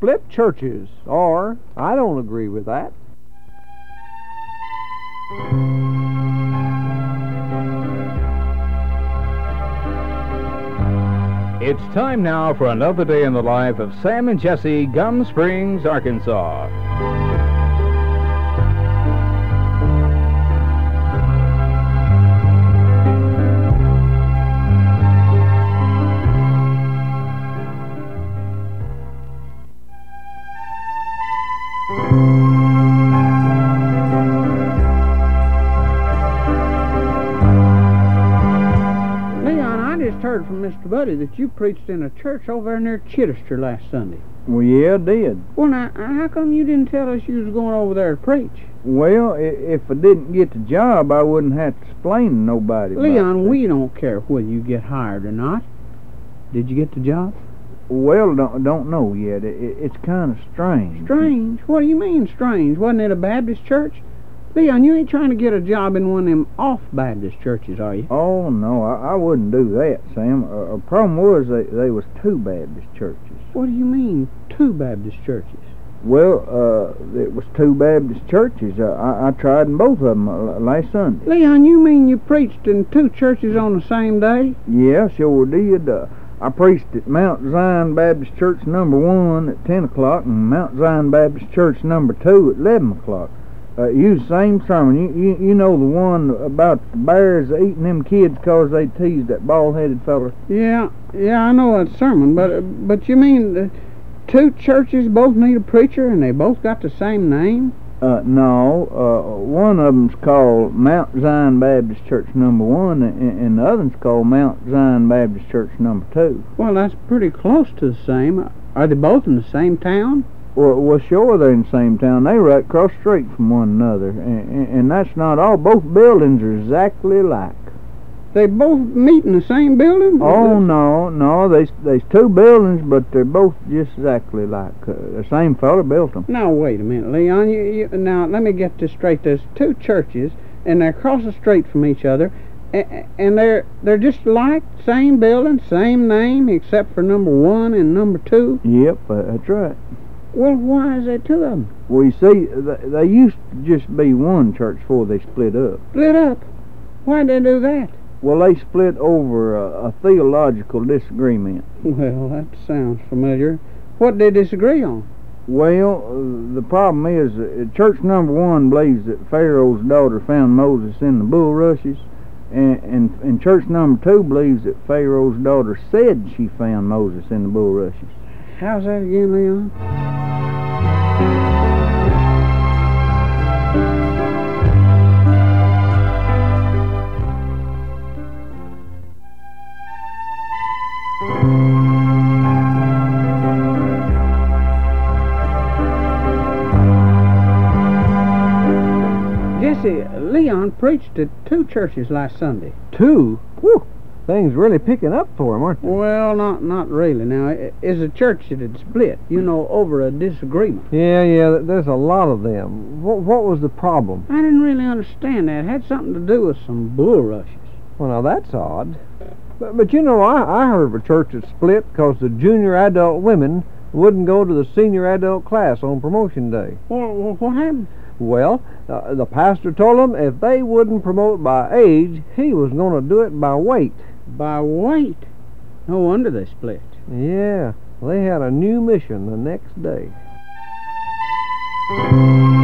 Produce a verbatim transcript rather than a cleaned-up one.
split churches, or I don't agree with that. It's time now for another day in the life of Sam and Jesse, Gum Springs, Arkansas. Heard from Mister Buddy that you preached in a church over near Chittister last Sunday. Well, yeah, I did. Well, now, how come you didn't tell us you was going over there to preach? Well, if I didn't get the job, I wouldn't have to explain to nobody. Leon, we don't care whether you get hired or not. Did you get the job? Well, don't don't know yet. It, it's kind of strange. Strange? What do you mean strange? Wasn't it a Baptist church? Leon, you ain't trying to get a job in one of them off-Baptist churches, are you? Oh, no, I, I wouldn't do that, Sam. A uh, problem was they, they was two Baptist churches. What do you mean, two Baptist churches? Well, uh, it was two Baptist churches. Uh, I, I tried in both of them uh, last Sunday. Leon, you mean you preached in two churches on the same day? Yeah, sure did. Uh, I preached at Mount Zion Baptist Church number one at ten o'clock and Mount Zion Baptist Church number two at eleven o'clock. Uh, use the same sermon. You, you you know the one about the bears eating them kids 'cause they teased that bald-headed fella? Yeah, yeah, I know that sermon, but uh, but you mean the two churches both need a preacher and they both got the same name? Uh, no, uh, one of them's called Mount Zion Baptist Church number one, and, and the other's called Mount Zion Baptist Church number two. Well, that's pretty close to the same. Are they both in the same town? Well, well, sure, they're in the same town. They right across the street from one another, and, and, and that's not all. Both buildings are exactly alike. They both meet in the same building? Oh, no, no, there's, there's two buildings, but they're both just exactly alike. Uh, the same fella built them. Now, wait a minute, Leon. You, you, now, let me get this straight. There's two churches, and they're across the street from each other, and, and they're they're just alike, same building, same name, except for number one and number two? Yep, uh, that's right. Well, why is there two of them? Well, you see, they, they used to just be one church before they split up. Split up? Why'd they do that? Well, they split over a, a theological disagreement. Well, that sounds familiar. What did they disagree on? Well, uh, the problem is, uh, church number one believes that Pharaoh's daughter found Moses in the bulrushes, and, and, and church number two believes that Pharaoh's daughter said she found Moses in the bulrushes. How's that again, Leon? Jesse, Leon preached at two churches last Sunday. Two? Whew! Things really picking up for him, aren't they? Well, not not really. Now, it's a church that had split, you know, over a disagreement. Yeah, yeah, there's a lot of them. What, what was the problem? I didn't really understand that. It had something to do with some bulrushes. Well, now, that's odd. But, but you know, I, I heard of a church that split because the junior adult women wouldn't go to the senior adult class on promotion day. Well, what happened? Well, uh, the pastor told them if they wouldn't promote by age, he was going to do it by weight. By weight? No wonder they split. Yeah, they had a new mission the next day.